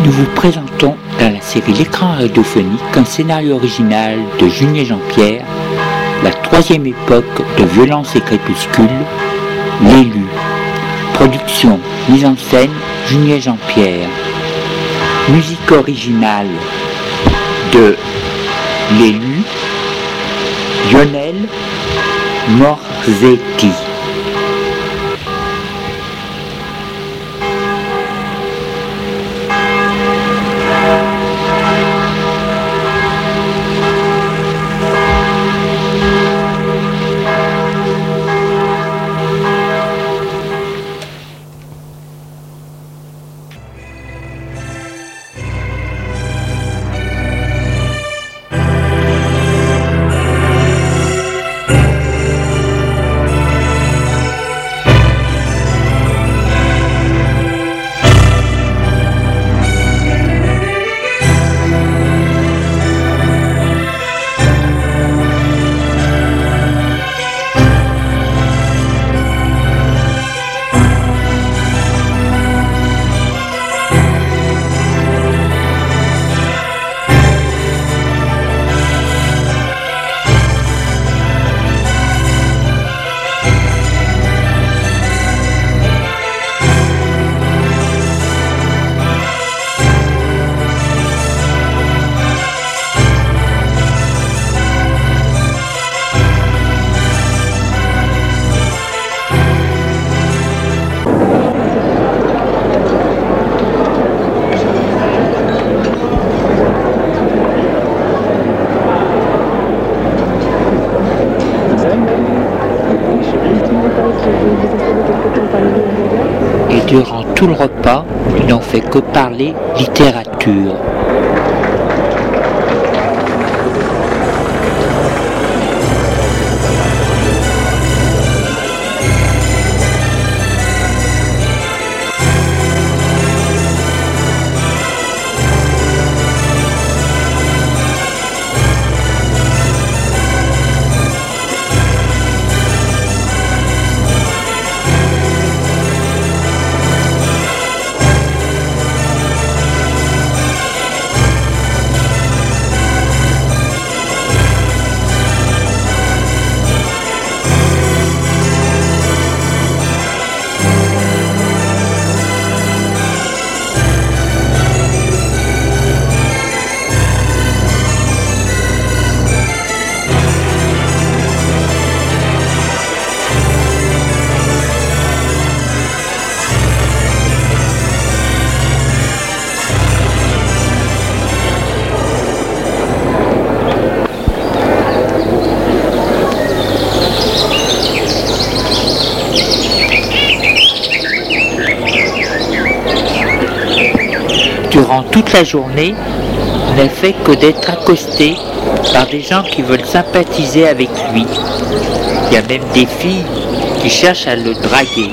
Nous vous présentons dans la série L'écran radiophonique un scénario original de Julien Jean-Pierre, la troisième époque de Violence et Crépuscule, L'élu. Production, mise en scène, Julien Jean-Pierre. Musique originale de L'élu, Lionel Morzetti. Et durant tout le repas, ils n'ont fait que parler littérature. Durant toute la journée, il n'a fait que d'être accosté par des gens qui veulent sympathiser avec lui. Il y a même des filles qui cherchent à le draguer.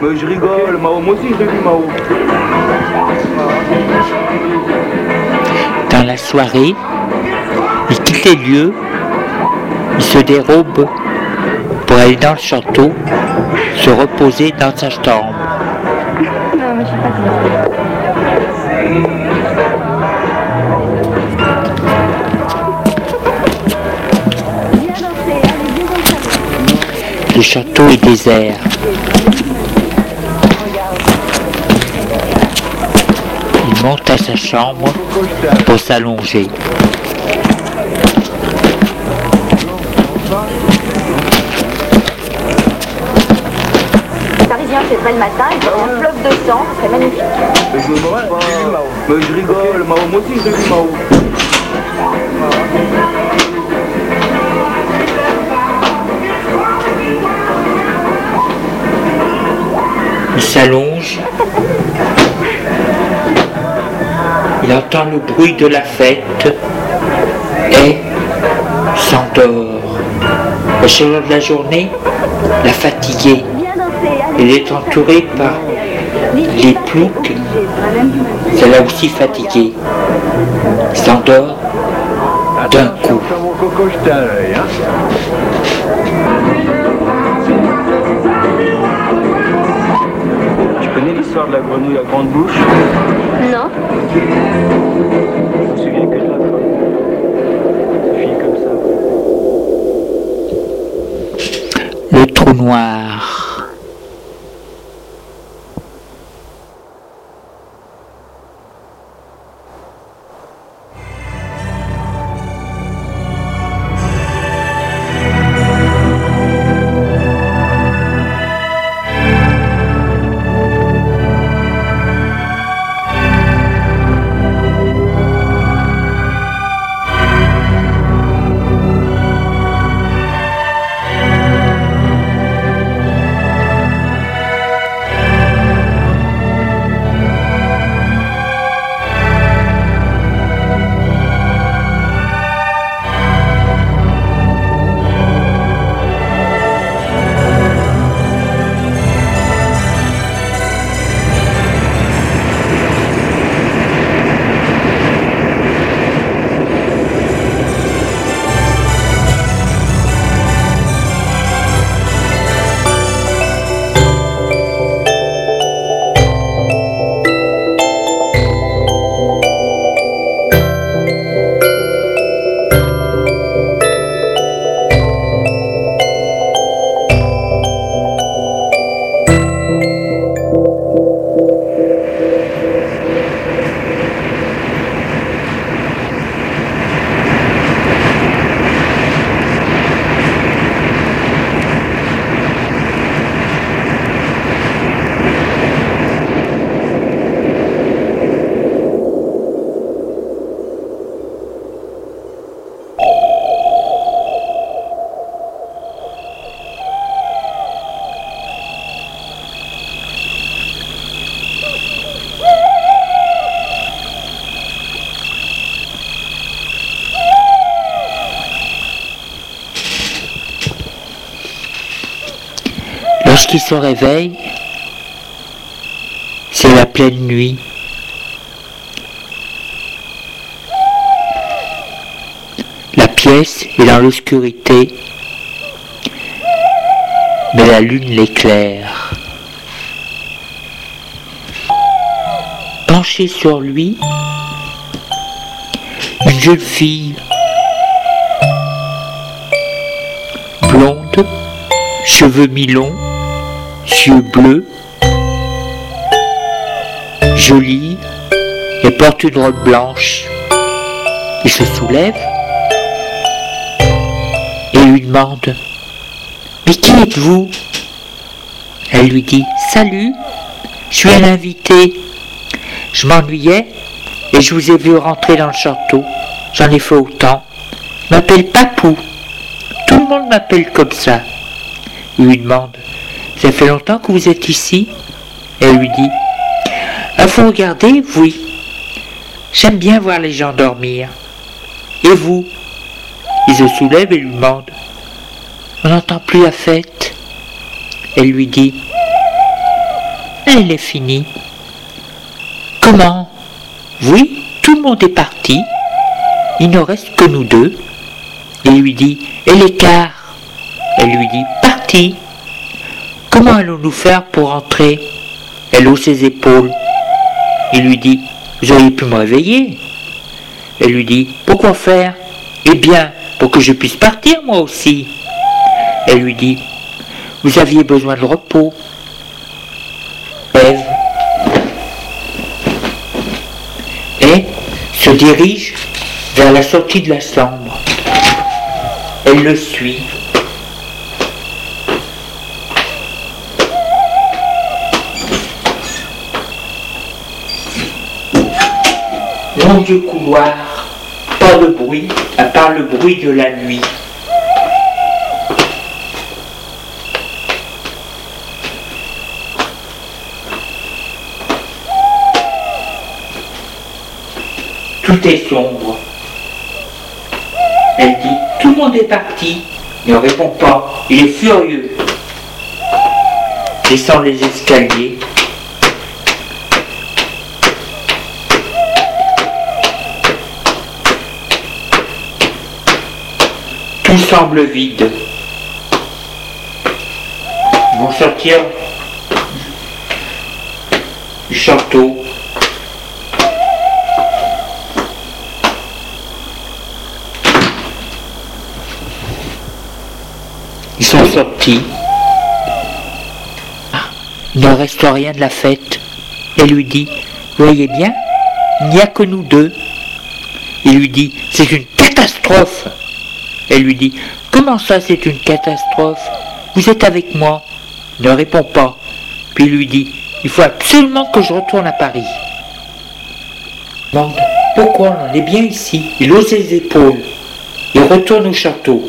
Mais je rigole, Mao, moi aussi j'ai vu Mao. Dans la soirée, il quitte les lieux, il se dérobe pour aller dans le château, se reposer dans sa chambre. Non, mais je suis pas Le château est désert. Il monte à sa chambre pour s'allonger. Les Parisiens fêteraient le matin, ils auraient un fleuve de sang, ce serait magnifique. Mais je me moque pas. Mais je rigole, Mao, moi aussi j'ai vu Mao. Il s'allonge. Il entend le bruit de la fête et s'endort. La chaleur de la journée l'a fatigué. Il est entouré par les ploucs. Ça l'a aussi fatigué. Il s'endort d'un coup. Tu connais l'histoire de la grenouille à grande bouche? Non. Je me souviens que de la fin. Une fille comme ça. Le trou noir. Lorsqu'il se réveille, c'est la pleine nuit. La pièce est dans l'obscurité, mais la lune l'éclaire. Penchée sur lui, une jeune fille, blonde, cheveux mi-longs, yeux bleus, jolie, et porte une robe blanche. Il se soulève et lui demande « Mais qui êtes-vous » Elle lui dit « Salut, je suis un invité. Je m'ennuyais et je vous ai vu rentrer dans le château. J'en ai fait autant. Je m'appelle Papou. Tout le monde m'appelle comme ça. » Il lui demande « Ça fait longtemps que vous êtes ici ?» Elle lui dit « Ah, vous regardez, oui. J'aime bien voir les gens dormir. Et vous ?» Il se soulève et lui demande « On n'entend plus la fête ?» Elle lui dit elle est finie. Comment? Oui, tout le monde est parti. Il ne reste que nous deux. Il lui dit, et l'écart? Elle lui dit, parti. Comment allons-nous faire pour rentrer? Elle hausse ses épaules. Il lui dit, vous auriez pu me réveiller. Elle lui dit, pourquoi faire? Eh bien, pour que je puisse partir moi aussi. Elle lui dit, vous aviez besoin de repos. Ève et se dirige vers la sortie de la chambre. Elle le suit. Long du couloir, pas de bruit, à part le bruit de la nuit. Tout est sombre. Elle dit, tout le monde est parti. Il ne répond pas, il est furieux. Descend les escaliers. Tout semble vide. Ils vont sortir du château. Ils sont sortis. Il ne reste rien de la fête. Elle lui dit, vous voyez bien, il n'y a que nous deux. Il lui dit, c'est une catastrophe. Elle lui dit, comment ça c'est une catastrophe? Vous êtes avec moi. Il ne répond pas. Puis il lui dit, il faut absolument que je retourne à Paris. Il demande, pourquoi on est bien ici? Il hausse les épaules. Il retourne au château.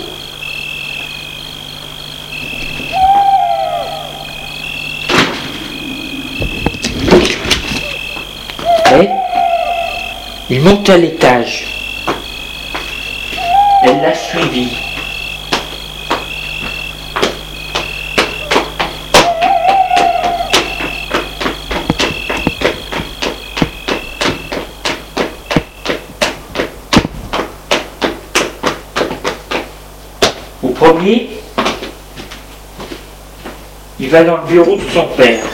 Et il monte à l'étage. Elle l'a suivi. Au premier, il va dans le bureau de son père.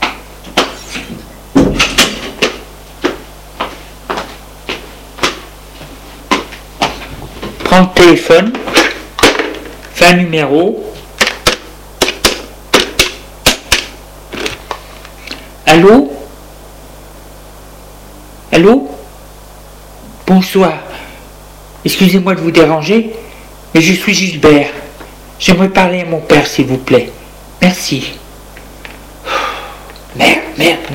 Prend le téléphone, fait un numéro. Allô? Allô? Bonsoir. Excusez-moi de vous déranger, mais je suis Gilbert. J'aimerais parler à mon père, s'il vous plaît. Merci. Merde.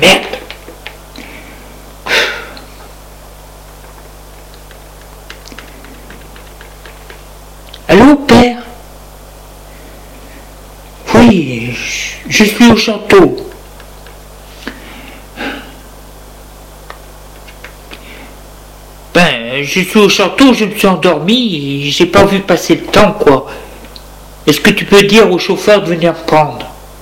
Allô, père? Oui, je suis au château. Je suis au château, je me suis endormi et j'ai pas vu passer le temps, quoi. Est-ce que tu peux dire au chauffeur de venir me prendre?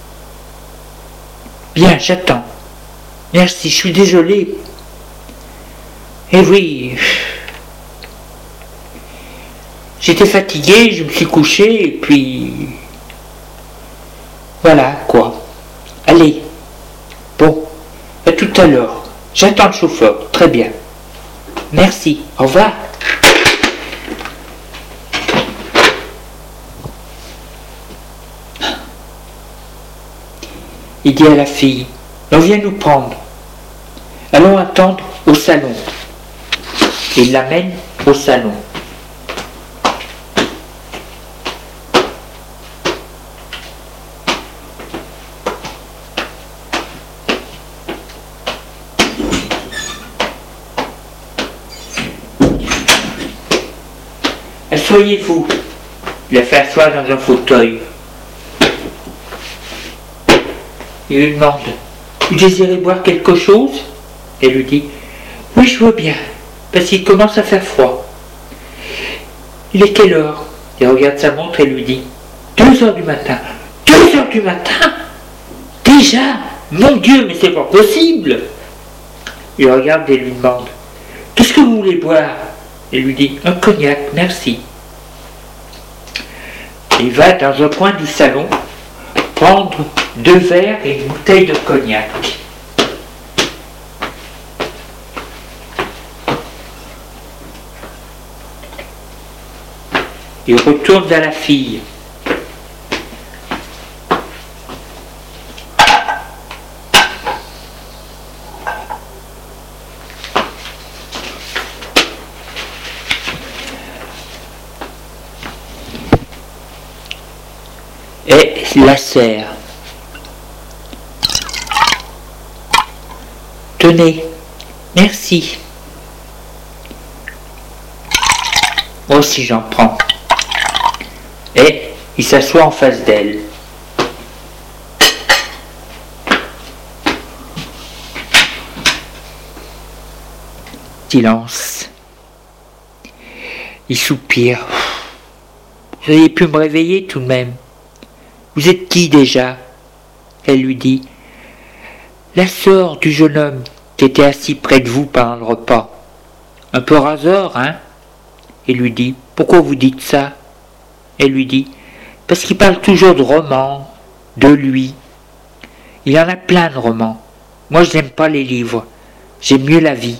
Bien, j'attends. Merci, je suis désolé. Eh oui. J'étais fatigué, je me suis couché et puis... Voilà, quoi. Allez. Bon, à tout à l'heure. J'attends le chauffeur, très bien. Merci, au revoir. Il dit à la fille, on vient nous prendre. Allons attendre au salon. Il l'amène au salon. Asseyez-vous. Il la fait asseoir dans un fauteuil. Il lui demande, vous désirez boire quelque chose? Elle lui dit, oui, je veux bien, parce qu'il commence à faire froid. Il est quelle heure? Il regarde sa montre et lui dit, 2 heures du matin. 2 heures du matin? Déjà? Mon Dieu, mais c'est pas possible! Il regarde et lui demande: qu'est-ce que vous voulez boire? Il lui dit: un cognac, merci. Il va dans un coin du salon prendre 2 verres et une bouteille de cognac. Il retourne vers la fille. Et la serre. Tenez, merci. Moi aussi j'en prends. Et il s'assoit en face d'elle. Silence. Il soupire. Vous auriez pu me réveiller tout de même. Vous êtes qui déjà? Elle lui dit: la sœur du jeune homme qui était assis près de vous pendant le repas. Un peu raseur, hein? Il lui dit: pourquoi vous dites ça? Elle lui dit: parce qu'il parle toujours de romans, de lui. Il en a plein de romans. Moi je n'aime pas les livres, j'aime mieux la vie.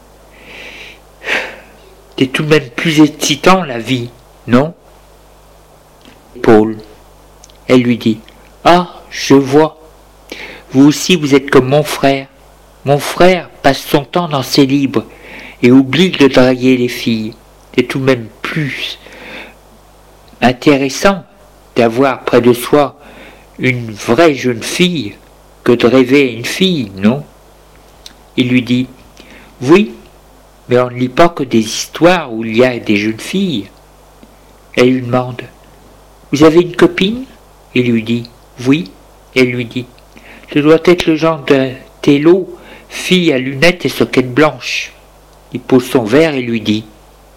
C'est tout de même plus excitant la vie, non? Paul. Elle lui dit: ah, je vois. Vous aussi vous êtes comme mon frère. Mon frère passe son temps dans ses livres et oublie de draguer les filles. C'est tout de même plus intéressant d'avoir près de soi une vraie jeune fille que de rêver à une fille, non? Il lui dit: oui, mais on ne lit pas que des histoires où il y a des jeunes filles. Elle lui demande: vous avez une copine? Il lui dit: oui. Elle lui dit: ce doit être le genre de télo, fille à lunettes et soquettes blanches. Il pose son verre et lui dit: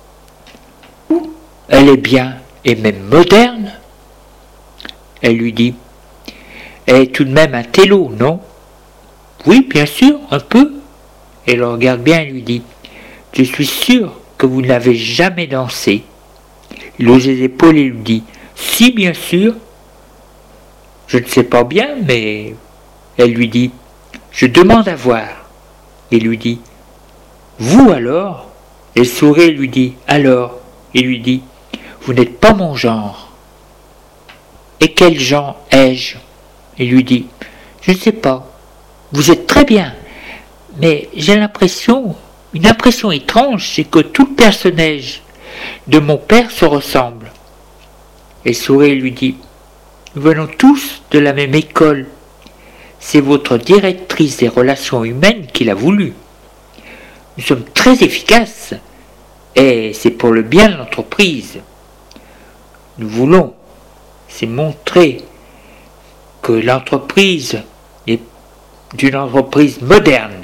elle est bien et même moderne. Elle lui dit: elle est tout de même un télo, non? Oui, bien sûr, un peu. Elle le regarde bien et lui dit: je suis sûr que vous n'avez jamais dansé. Il hausse les épaules et lui dit: si, bien sûr. Je ne sais pas bien, mais... Elle lui dit: je demande à voir. Il lui dit: vous alors? Elle sourit et lui dit: alors? Il lui dit: vous n'êtes pas mon genre. Et quel genre ai-je? Il lui dit: je ne sais pas. Vous êtes très bien, mais j'ai une impression étrange, c'est que tout le personnage de mon père se ressemble. Elle sourit et lui dit: nous venons tous de la même école. C'est votre directrice des relations humaines qui l'a voulu. Nous sommes très efficaces et c'est pour le bien de l'entreprise. Nous voulons, c'est montrer que l'entreprise est une entreprise moderne,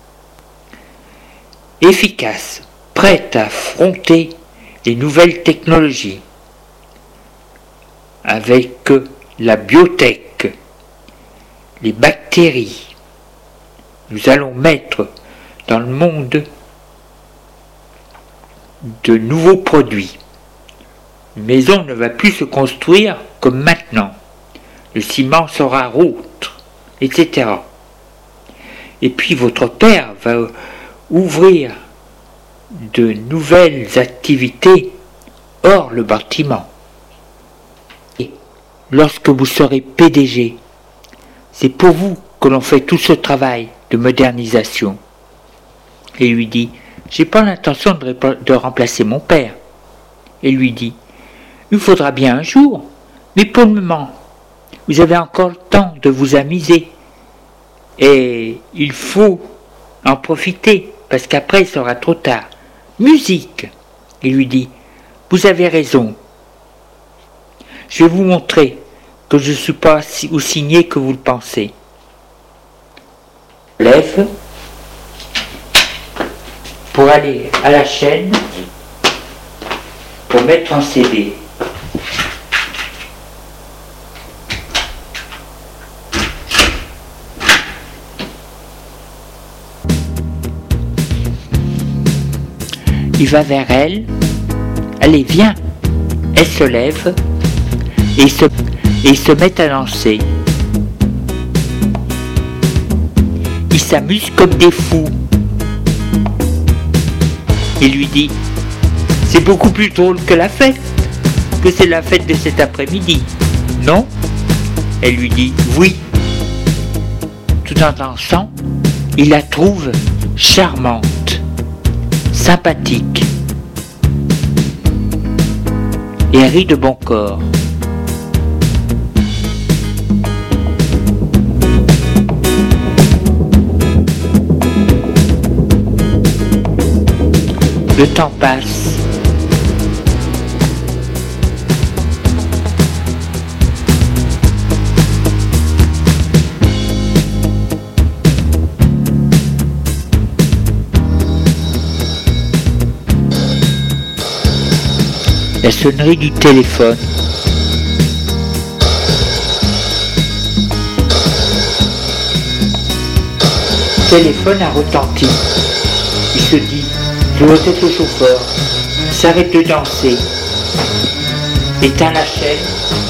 efficace, prête à affronter les nouvelles technologies avec la biotech, les bactéries. Nous allons mettre dans le monde de nouveaux produits. Une maison ne va plus se construire comme maintenant. Le ciment sera autre, etc. Et puis votre père va ouvrir de nouvelles activités hors le bâtiment. Et lorsque vous serez PDG, c'est pour vous que l'on fait tout ce travail de modernisation. Et lui dit: j'ai pas l'intention de remplacer mon père. Et lui dit: il faudra bien un jour, mais pour le moment, vous avez encore le temps de vous amuser. Et il faut en profiter, parce qu'après il sera trop tard. Musique! Il lui dit: vous avez raison. Je vais vous montrer que je ne suis pas aussi niais que vous le pensez. Lève pour aller à la chaîne pour mettre un CD. Il va vers elle. Allez, viens. Elle se lève et ils se mettent à danser. Ils s'amusent comme des fous. Il lui dit: c'est beaucoup plus drôle que la fête, que c'est la fête de cet après-midi, non? Elle lui dit: oui. Tout en dansant, il la trouve charmante, sympathique, et elle rit de bon corps. Le temps passe. La sonnerie du téléphone. Le téléphone a retenti. Il se dit: je dois être au chauffeur. S'arrête de danser. Éteins la chaîne.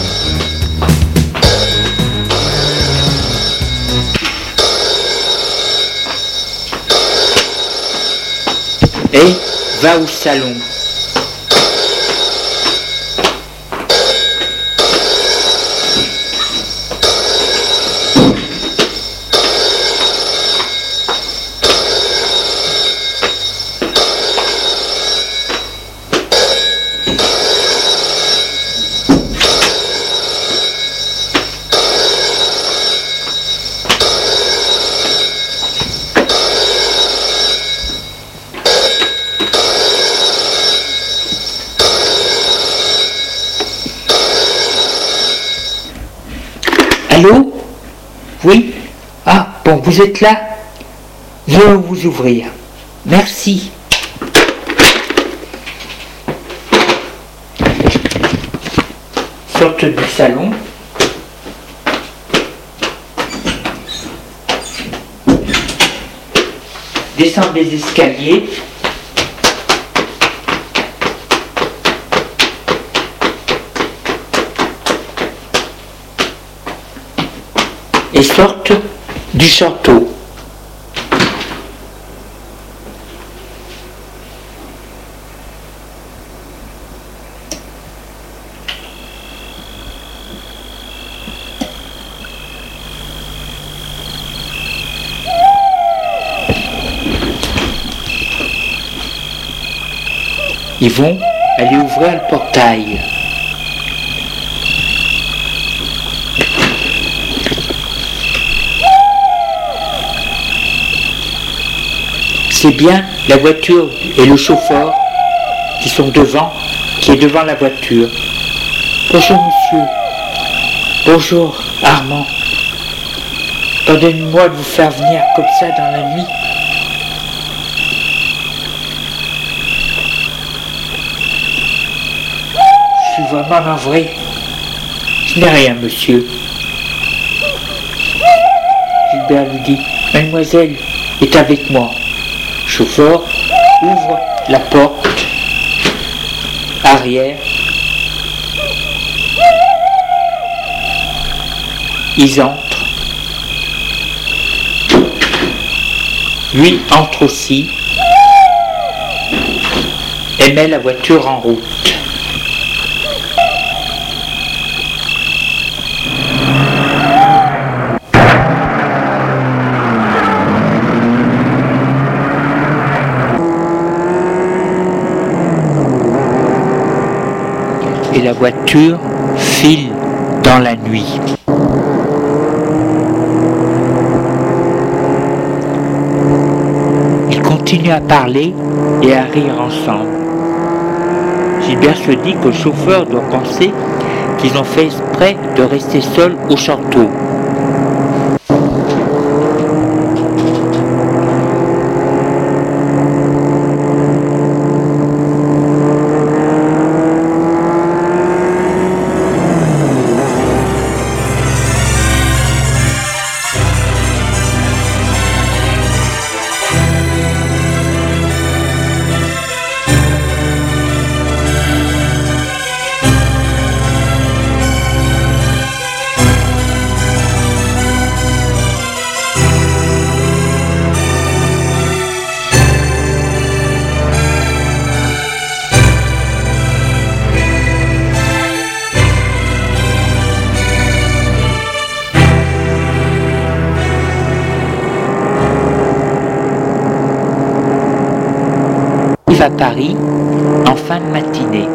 Et va au salon. Allô? Oui? Ah, bon, vous êtes là? Je vais vous ouvrir. Merci. Sortent du salon. Descendent les escaliers. Et sortent du château. Ils vont aller ouvrir le portail. C'est bien la voiture et le chauffeur qui sont devant, qui est devant la voiture. Bonjour monsieur. Bonjour Armand. Pardonnez-moi de vous faire venir comme ça dans la nuit. Je suis vraiment navré. Je n'ai rien, monsieur. Gilbert lui dit: mademoiselle est avec moi. Le chauffeur ouvre la porte arrière. Ils entrent. Lui entre aussi et met la voiture en route. Et la voiture file dans la nuit. Ils continuent à parler et à rire ensemble. Gilbert se dit que le chauffeur doit penser qu'ils ont fait exprès de rester seuls au château. arrive à Paris en fin de matinée.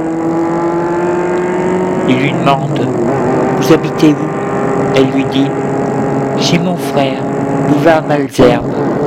Il lui demande « Vous habitez où ?» Elle lui dit « Chez mon frère, boulevard Malesherbes. »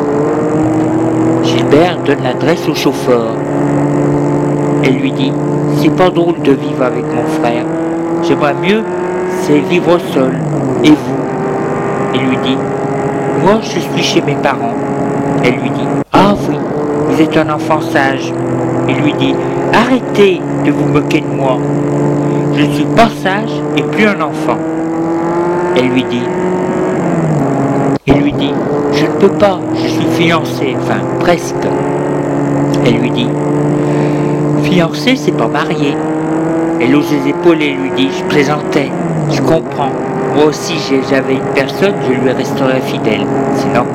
Gilbert donne l'adresse au chauffeur. Elle lui dit « C'est pas drôle de vivre avec mon frère. J'aimerais mieux, c'est vivre seul. Et vous ?» Il lui dit « Moi, je suis chez mes parents. » Elle lui dit « Ah oui, vous êtes un enfant sage. » Il lui dit « Arrêtez de vous moquer de moi. Je ne suis pas sage et plus un enfant. » Elle lui dit « Il lui dit « Je ne peux pas, je suis fiancée, enfin presque. » Elle lui dit « Fiancée, c'est pas marié. » Elle hausse les épaules et lui dit « Je plaisantais, je comprends. Moi aussi, j'avais une personne, je lui resterai fidèle. C'est normal. »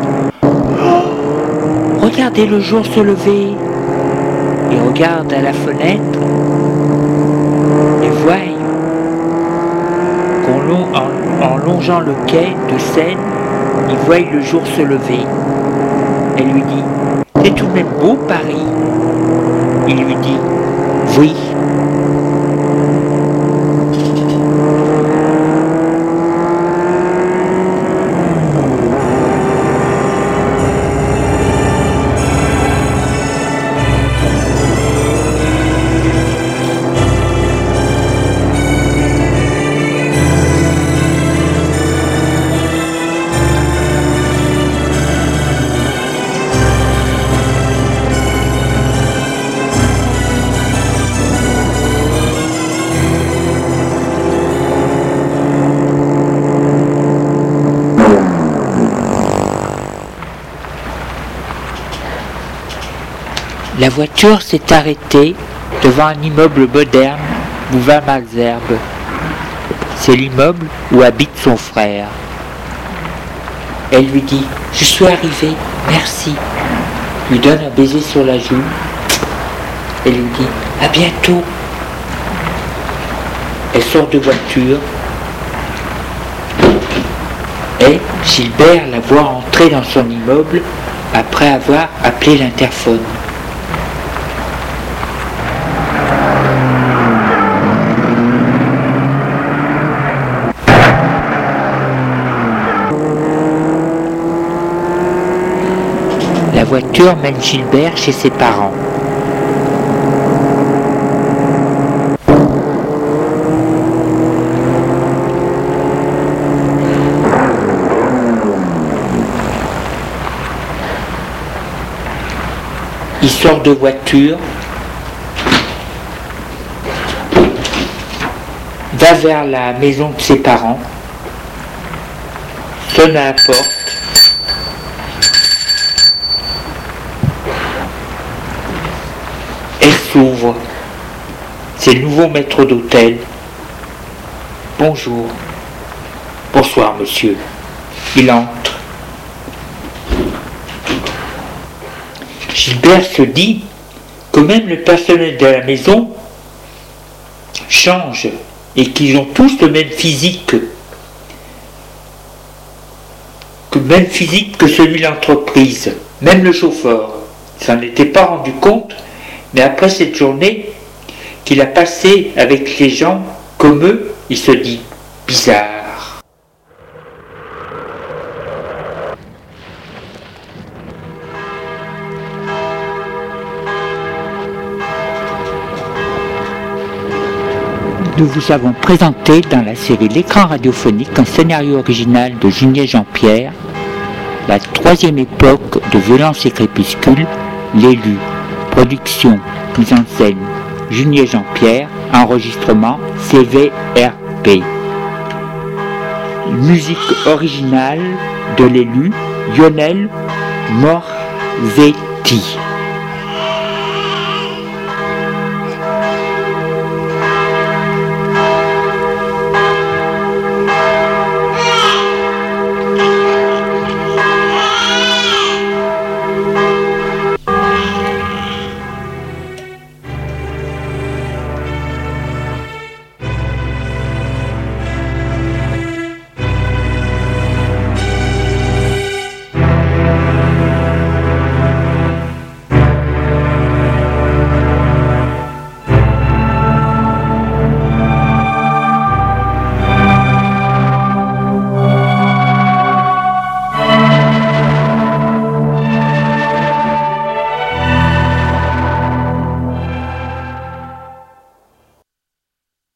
Oh, regardez le jour se lever. Il regarde à la fenêtre et voit qu'en longeant le quai de Seine, il voit le jour se lever. Elle lui dit « C'est tout de même beau Paris ?» Il lui dit « Oui. » La voiture s'est arrêtée devant un immeuble moderne, boulevard Malesherbes. C'est l'immeuble où habite son frère. Elle lui dit « Je suis arrivée, merci », lui donne un baiser sur la joue. Elle lui dit « À bientôt ». Elle sort de voiture et Gilbert la voit entrer dans son immeuble après avoir appelé l'interphone. La voiture mène Gilbert chez ses parents. Il sort de voiture, va vers la maison de ses parents, sonne à la porte. Elle s'ouvre. C'est le nouveau maître d'hôtel. Bonjour. Bonsoir, monsieur. Il entre. Gilbert se dit que même le personnel de la maison change et qu'ils ont tous le même physique que celui de l'entreprise, même le chauffeur. Il s'en était pas rendu compte, mais après cette journée qu'il a passée avec les gens comme eux, il se dit bizarre. Nous vous avons présenté dans la série L'écran radiophonique un scénario original de Junier Jean-Pierre, la troisième époque de Violence et Crépuscule, l'élu. Production, mise en scène, Junier Jean-Pierre, enregistrement CVRP. Musique originale de l'élu, Lionel Morzetti.